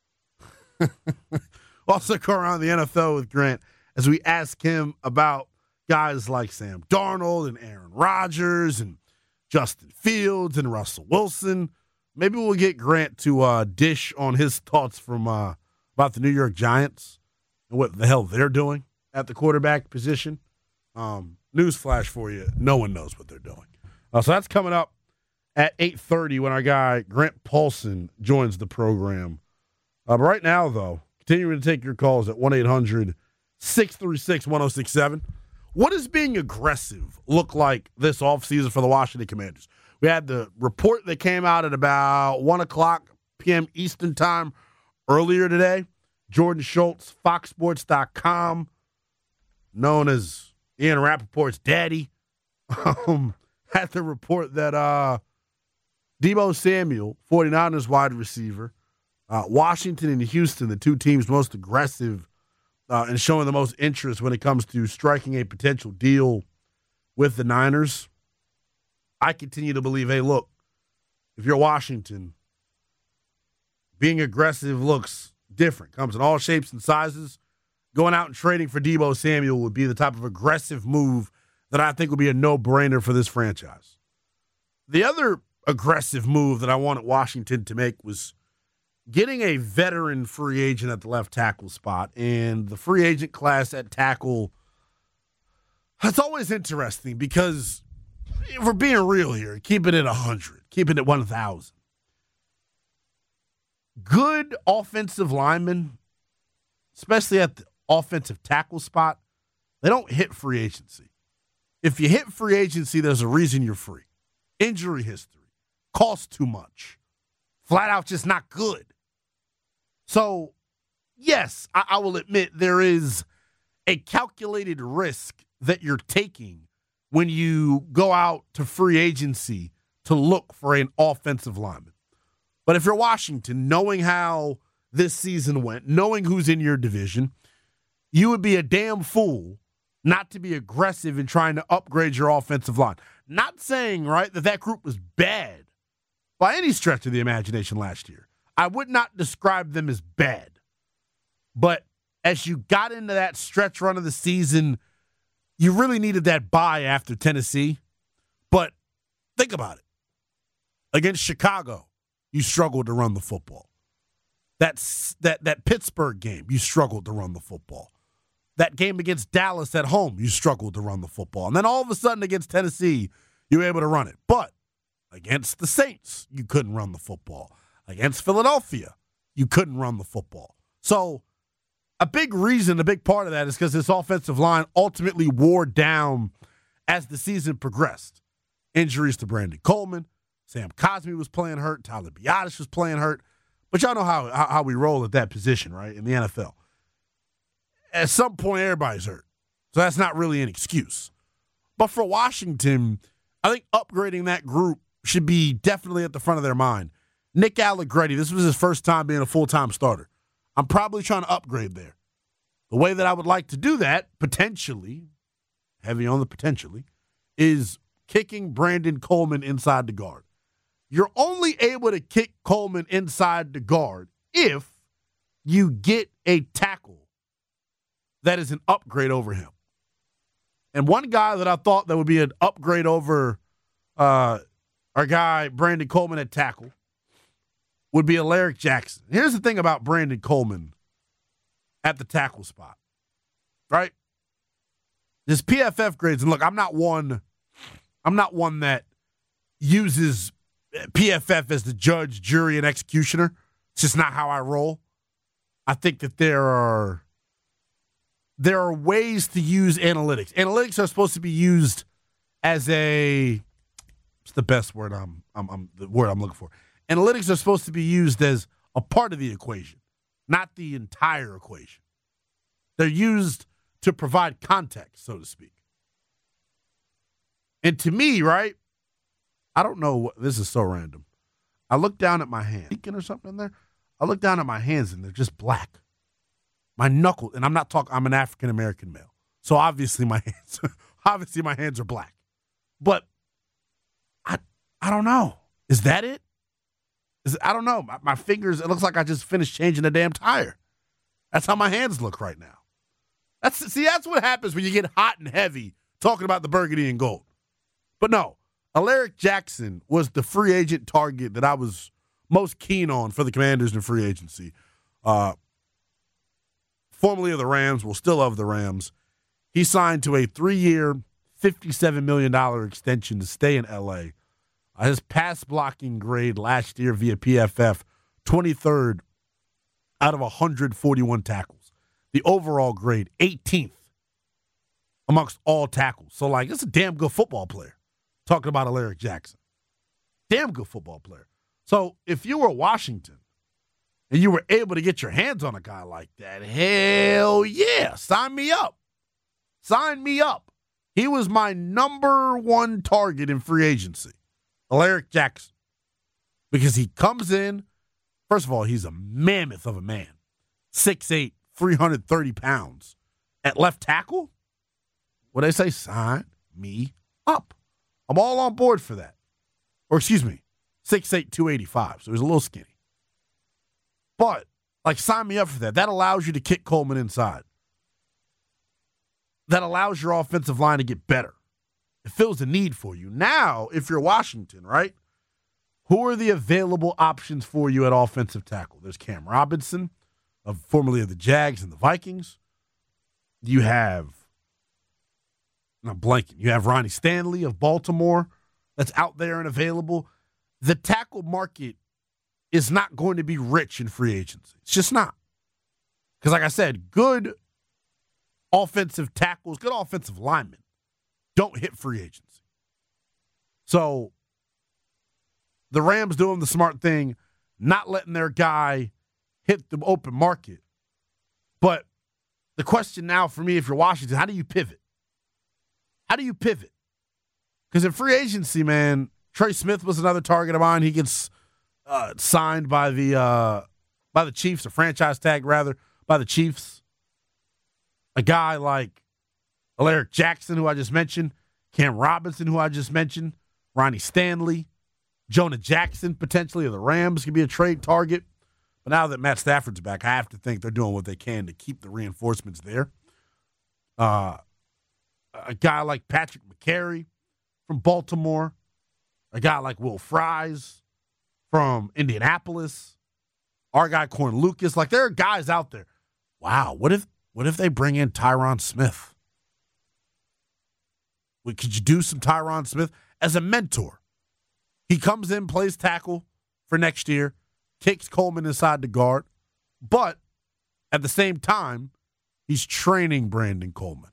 also go around the N F L with Grant as we ask him about guys like Sam Darnold and Aaron Rodgers and Justin Fields and Russell Wilson. Maybe we'll get Grant to uh, dish on his thoughts from uh, about the New York Giants and what the hell they're doing at the quarterback position. Um, newsflash for you, no one knows what they're doing. Uh, so that's coming up at eight thirty when our guy Grant Paulson joins the program. Uh, but right now, though, continuing to take your calls at one eight hundred six three six one oh six seven. What does being aggressive look like this offseason for the Washington Commanders? We had the report that came out at about one o'clock p.m. Eastern time earlier today. Jordan Schultz, Fox Sports dot com, known as Ian Rappaport's daddy, um, had the report that uh, Deebo Samuel, 49ers wide receiver, uh, Washington and Houston, the two teams most aggressive uh, and showing the most interest when it comes to striking a potential deal with the Niners. I continue to believe, hey, look, if you're Washington, being aggressive looks different. Comes in all shapes and sizes. Going out and trading for Deebo Samuel would be the type of aggressive move that I think would be a no-brainer for this franchise. The other aggressive move that I wanted Washington to make was getting a veteran free agent at the left tackle spot. And the free agent class at tackle, that's always interesting because if we're being real here, keeping it one hundred, keeping it one thousand. Good offensive linemen, especially at the offensive tackle spot, they don't hit free agency. If you hit free agency, there's a reason you're free. Injury history, cost too much, flat out just not good. So, yes, I, I will admit there is a calculated risk that you're taking when you go out to free agency to look for an offensive lineman. But if you're Washington, knowing how this season went, knowing who's in your division, you would be a damn fool not to be aggressive in trying to upgrade your offensive line. Not saying, right, that that group was bad by any stretch of the imagination last year. I would not describe them as bad. But as you got into that stretch run of the season, you really needed that bye after Tennessee. But think about it. Against Chicago, you struggled to run the football. That's, that, that Pittsburgh game, you struggled to run the football. That game against Dallas at home, you struggled to run the football. And then all of a sudden against Tennessee, you were able to run it. But against the Saints, you couldn't run the football. Against Philadelphia, you couldn't run the football. So a big reason, a big part of that is because this offensive line ultimately wore down as the season progressed. Injuries to Brandon Coleman, Sam Cosmi was playing hurt. Tyler Biadasz was playing hurt. But y'all know how, how how we roll at that position, right, in the N F L. At some point, everybody's hurt. So that's not really an excuse. But for Washington, I think upgrading that group should be definitely at the front of their mind. Nick Allegretti, this was his first time being a full-time starter. I'm probably trying to upgrade there. The way that I would like to do that, potentially, heavy on the potentially, is kicking Brandon Coleman inside the guard. You're only able to kick Coleman inside the guard if you get a tackle that is an upgrade over him. And one guy that I thought that would be an upgrade over uh, our guy, Brandon Coleman at tackle, would be Alaric Jackson. Here's the thing about Brandon Coleman at the tackle spot, right? His P F F grades, and look, I'm not one, I'm not one that uses P F F as the judge, jury, and executioner. It's just not how I roll. I think that there are there are ways to use analytics. Analytics are supposed to be used as a it's the best word I'm I'm, I'm the word I'm looking for. Analytics are supposed to be used as a part of the equation, not the entire equation. They're used to provide context, so to speak. And to me, right, I don't know what, this is so random. I look down at my hand, or something in there. I look down at my hands and they're just black. My knuckles, and I'm not talking, I'm an African-American male. So obviously my hands, obviously my hands are black. But I I don't know. Is that it? Is it I don't know. My, my fingers, it looks like I just finished changing a damn tire. That's how my hands look right now. That's see, that's what happens when you get hot and heavy talking about the burgundy and gold. But no, Alaric Jackson was the free agent target that I was most keen on for the Commanders in free agency. Uh, formerly of the Rams, well, still of the Rams. He signed to a three-year, fifty-seven million dollars extension to stay in L A. Uh, his pass blocking grade last year via P F F, twenty-third out of one hundred forty-one tackles. The overall grade, eighteenth amongst all tackles. So, like, it's a damn good football player. Talking about Alaric Jackson. Damn good football player. So, if you were Washington and you were able to get your hands on a guy like that, hell yeah, sign me up. Sign me up. He was my number one target in free agency, Alaric Jackson. Because he comes in, first of all, he's a mammoth of a man. six eight, three hundred thirty pounds. At left tackle, what they say, sign me up. I'm all on board for that. Or excuse me, six eight, two eighty-five. So he's a little skinny. But, like, sign me up for that. That allows you to kick Coleman inside. That allows your offensive line to get better. It fills a need for you. Now, if you're Washington, right, who are the available options for you at offensive tackle? There's Cam Robinson, of formerly of the Jags and the Vikings. You have, I'm blanking, you have Ronnie Stanley of Baltimore that's out there and available. The tackle market is not going to be rich in free agency. It's just not. Because like I said, good offensive tackles, good offensive linemen don't hit free agency. So the Rams doing the smart thing, not letting their guy hit the open market. But the question now for me, if you're Washington, how do you pivot? How do you pivot? Because in free agency, man, Trey Smith was another target of mine. He gets uh, signed by the uh, by the Chiefs, or franchise tag rather, by the Chiefs. A guy like Alaric Jackson, who I just mentioned, Cam Robinson, who I just mentioned, Ronnie Stanley, Jonah Jackson, potentially of the Rams, could be a trade target. But now that Matt Stafford's back, I have to think they're doing what they can to keep the reinforcements there. Uh, a guy like Patrick McCary from Baltimore, a guy like Will Fries from Indianapolis, our guy Corn Lucas. Like, there are guys out there. Wow, what if what if they bring in Tyron Smith? What, could you do some Tyron Smith as a mentor? He comes in, plays tackle for next year, kicks Coleman inside the guard, but at the same time, he's training Brandon Coleman.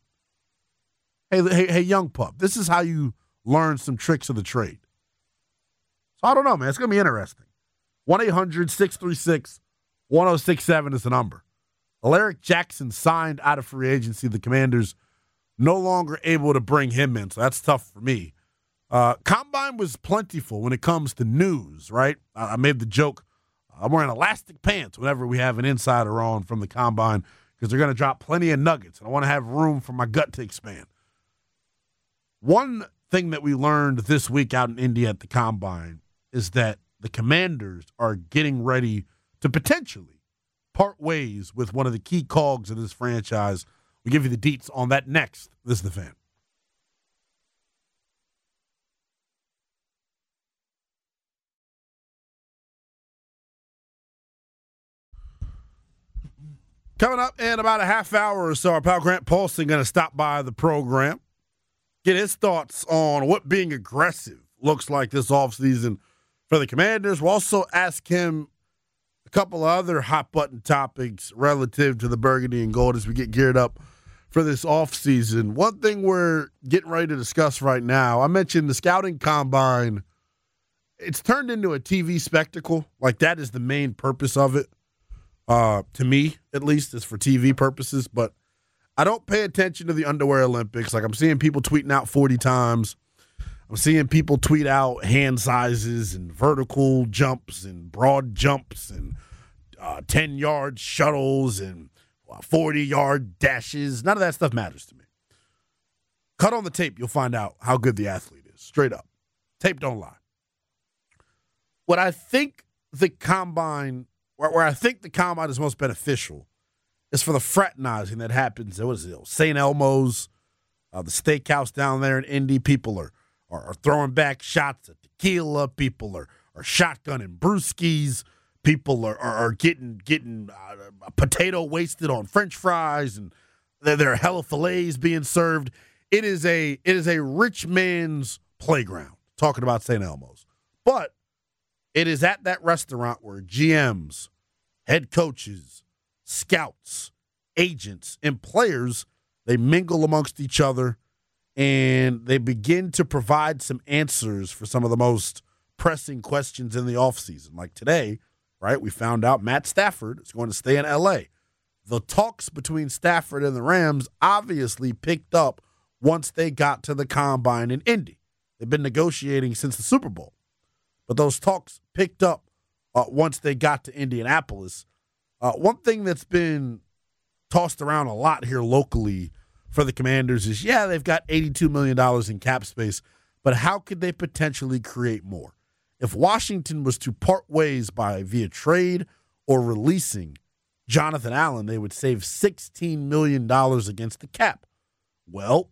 Hey, hey, hey, young pup, this is how you learn some tricks of the trade. So I don't know, man. It's going to be interesting. one eight hundred six three six one oh six seven is the number. Alaric Jackson signed out of free agency. The Commanders no longer able to bring him in, so that's tough for me. Uh, Combine was plentiful when it comes to news, right? I, I made the joke, I'm wearing elastic pants whenever we have an insider on from the Combine because they're going to drop plenty of nuggets, and I want to have room for my gut to expand. One thing that we learned this week out in Indy at the Combine is that the Commanders are getting ready to potentially part ways with one of the key cogs of this franchise. We'll give you the deets on that next. This is The Fan. Coming up in about a half hour or so, our pal Grant Paulson going to stop by the program, get his thoughts on what being aggressive looks like this offseason for the Commanders. We'll also ask him a couple of other hot-button topics relative to the Burgundy and Gold as we get geared up for this offseason. One thing we're getting ready to discuss right now, I mentioned the Scouting Combine. It's turned into a T V spectacle. Like, that is the main purpose of it. Uh, to me, at least, is for T V purposes. But I don't pay attention to the Underwear Olympics. Like, I'm seeing people tweeting out forty times. I'm seeing people tweet out hand sizes and vertical jumps and broad jumps and uh, ten-yard shuttles and forty-yard dashes. None of that stuff matters to me. Cut on the tape, you'll find out how good the athlete is. Straight up. Tape don't lie. What I think the Combine, where, where I think the Combine is most beneficial is for the fraternizing that happens. What is it? Saint Elmo's, uh, the steakhouse down there in Indy. People are, are, are throwing back shots at tequila. People are, are shotgunning brewskis. People are, are, are getting getting uh, potato wasted on French fries, and there, there are hella fillets being served. It is a it is a rich man's playground, talking about Saint Elmo's. But it is at that restaurant where G Ms, head coaches, scouts, agents, and players, they mingle amongst each other, and they begin to provide some answers for some of the most pressing questions in the offseason. Like today, right, we found out Matt Stafford is going to stay in L A. The talks between Stafford and the Rams obviously picked up once they got to the Combine in Indy. They've been negotiating since the Super Bowl. But those talks picked up uh, once they got to Indianapolis. Uh, one thing that's been tossed around a lot here locally for the Commanders is, yeah, they've got eighty-two million dollars in cap space, but how could they potentially create more? If Washington was to part ways by via trade or releasing Jonathan Allen, they would save sixteen million dollars against the cap. Well,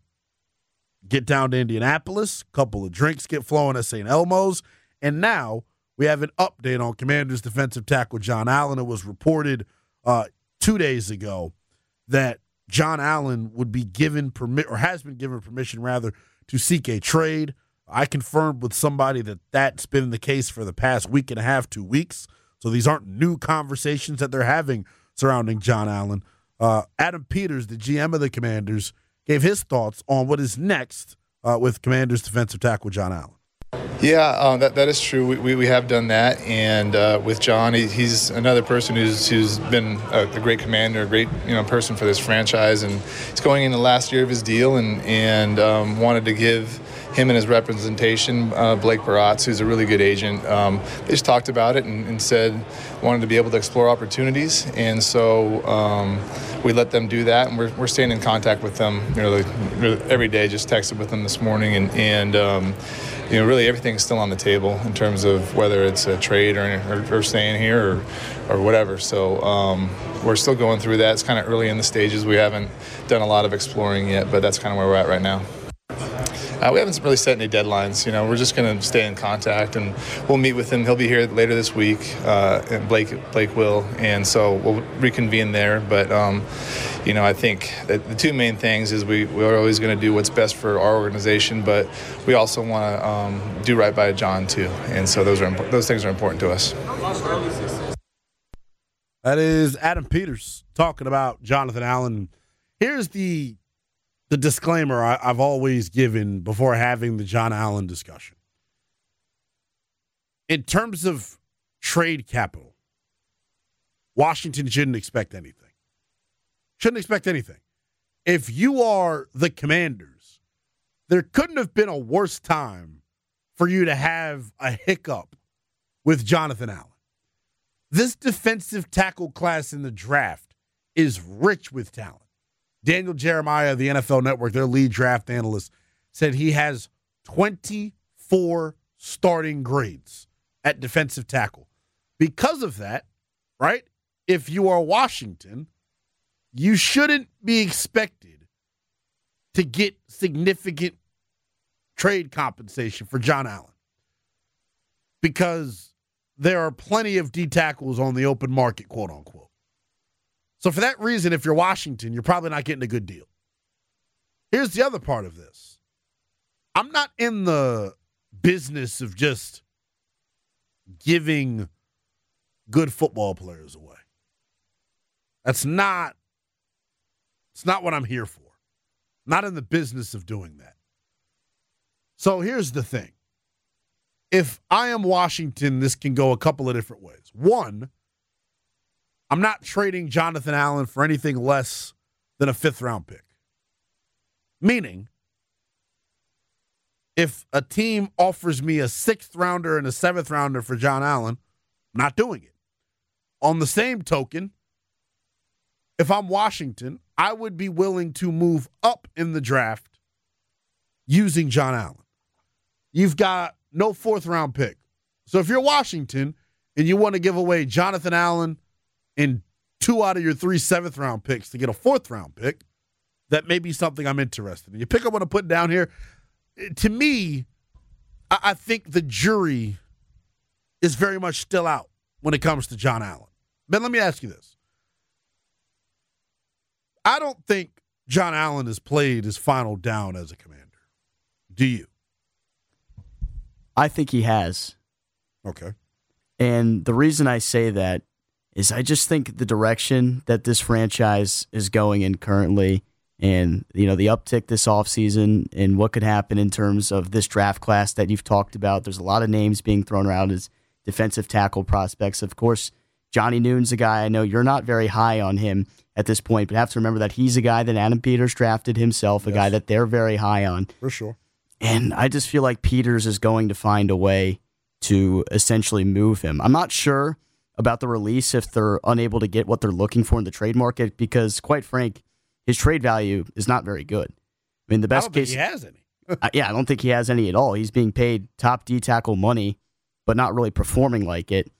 get down to Indianapolis, couple of drinks get flowing at Saint Elmo's, and now we have an update on Commanders defensive tackle John Allen. It was reported uh, two days ago that John Allen would be given permit, or has been given permission rather, to seek a trade. I confirmed with somebody that that's been the case for the past week and a half, two weeks. So these aren't new conversations that they're having surrounding John Allen. Uh, Adam Peters, the G M of the Commanders, gave his thoughts on what is next uh, with Commanders defensive tackle John Allen. Yeah, uh, that that is true. We, we we have done that, and uh, with John, he, he's another person who's who's been a, a great commander, a great you know person for this franchise, and he's going in the last year of his deal, and and um, wanted to give him and his representation, uh, Blake Baratz, who's a really good agent. Um, they just talked about it and, and said wanted to be able to explore opportunities, and so um, we let them do that, and we're we're staying in contact with them, you know, like, every day. Just texted with them this morning, and and. Um, You know, really everything's still on the table in terms of whether it's a trade or, or, or staying here or, or whatever. So um, we're still going through that. It's kind of early in the stages. We haven't done a lot of exploring yet, but that's kind of where we're at right now. Uh, we haven't really set any deadlines. You know, we're just going to stay in contact, and we'll meet with him. He'll be here later this week, uh, and Blake Blake will, and so we'll reconvene there. But um, you know, I think that the two main things is we we're always going to do what's best for our organization, but we also want to um, do right by John too, and so those are imp- those things are important to us. That is Adam Peters talking about Jonathan Allen. Here's the the disclaimer I, I've always given before having the John Allen discussion. in terms of trade capital, Washington shouldn't expect anything. Shouldn't expect anything. If you are the Commanders, there couldn't have been a worse time for you to have a hiccup with Jonathan Allen. This defensive tackle class in the draft is rich with talent. Daniel Jeremiah of the N F L Network, their lead draft analyst, said he has twenty-four starting grades at defensive tackle. Because of that, right, if you are Washington, you shouldn't be expected to get significant trade compensation for John Allen, because there are plenty of D tackles on the open market, quote unquote. So for that reason, if you're Washington, you're probably not getting a good deal. Here's the other part of this. I'm not in the business of just giving good football players away. That's not, it's not what I'm here for. I'm not in the business of doing that. So here's the thing. If I am Washington, this can go a couple of different ways. One, I'm not trading Jonathan Allen for anything less than a fifth-round pick. Meaning, if a team offers me a sixth-rounder and a seventh-rounder for John Allen, I'm not doing it. On the same token, if I'm Washington, I would be willing to move up in the draft using John Allen. You've got no fourth-round pick. So if you're Washington and you want to give away Jonathan Allen and two out of your three seventh-round picks to get a fourth-round pick, that may be something I'm interested in. You pick up what I'm putting down here. To me, I think the jury is very much still out when it comes to John Allen. Ben, let me ask you this. I don't think John Allen has played his final down as a Commander. Do you? I think he has. Okay. And the reason I say that is I just think the direction that this franchise is going in currently, and you know the uptick this offseason and what could happen in terms of this draft class that you've talked about. There's a lot of names being thrown around as defensive tackle prospects. Of course, Johnny Noon's a guy I know you're not very high on him at this point, but have to remember that he's a guy that Adam Peters drafted himself, a yes. guy that they're very high on. For sure. And I just feel like Peters is going to find a way to essentially move him. I'm not sure about the release if they're unable to get what they're looking for in the trade market, because, quite frank, his trade value is not very good. I mean, the best I don't case think he has any. uh, yeah, I don't think he has any at all. He's being paid top D tackle money, but not really performing like it.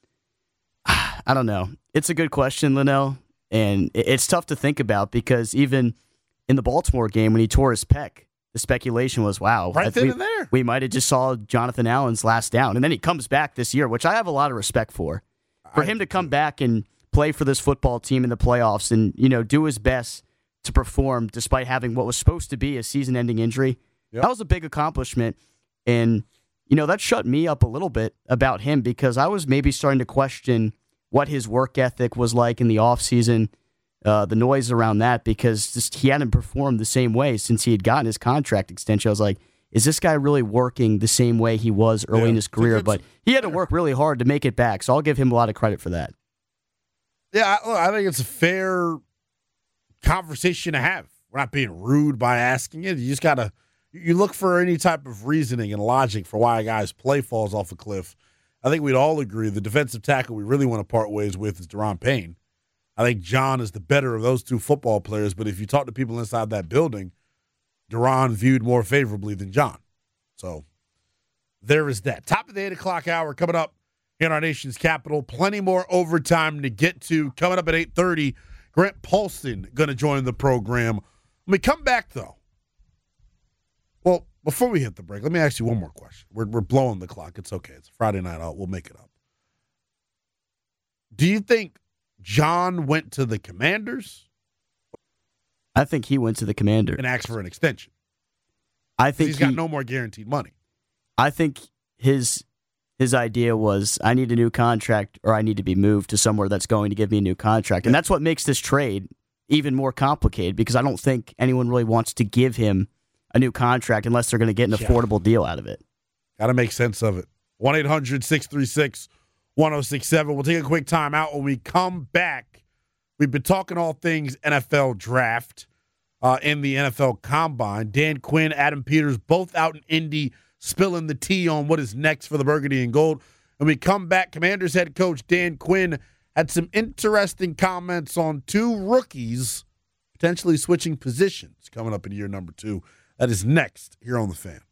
I don't know. It's a good question, Linnell, and it's tough to think about because even in the Baltimore game when he tore his pec, the speculation was, wow, right then we, and there. we might have just saw Jonathan Allen's last down. And then he comes back this year, which I have a lot of respect for. For I him to come too. back and play for this football team in the playoffs and, you know, do his best to perform despite having what was supposed to be a season-ending injury, yep. that was a big accomplishment. And, you know, that shut me up a little bit about him because I was maybe starting to question what his work ethic was like in the offseason, uh, the noise around that, because just he hadn't performed the same way since he had gotten his contract extension. I was like, is this guy really working the same way he was early yeah. in his career? But he had to work really hard to make it back, so I'll give him a lot of credit for that. Yeah, I, I think it's a fair conversation to have. We're not being rude by asking it. You just got to – you look for any type of reasoning and logic for why a guy's play falls off a cliff. I think we'd all agree the defensive tackle we really want to part ways with is Daron Payne. I think John is the better of those two football players, but if you talk to people inside that building, Daron viewed more favorably than John. So there is that. Top of the eight o'clock hour coming up in our nation's capital. Plenty more overtime to get to. Coming up at eight thirty, Grant Paulson going to join the program. When we come back, though, well, before we hit the break, let me ask you one more question. We're, we're blowing the clock. It's okay. It's Friday night out. We'll make it up. Do you think John went to the Commanders? I think he went to the Commanders and asked for an extension. I think he's he, got no more guaranteed money. I think his his idea was, I need a new contract or I need to be moved to somewhere that's going to give me a new contract. And that's what makes this trade even more complicated, because I don't think anyone really wants to give him a new contract unless they're going to get an yeah. affordable deal out of it. Got to make sense of it. one eight hundred six three six one oh six seven. We'll take a quick time out. When we come back, we've been talking all things N F L draft uh, in the N F L Combine. Dan Quinn, Adam Peters, both out in Indy, spilling the tea on what is next for the Burgundy and Gold. When we come back, Commanders head coach Dan Quinn had some interesting comments on two rookies potentially switching positions coming up in year number two. That is next here on The Fan.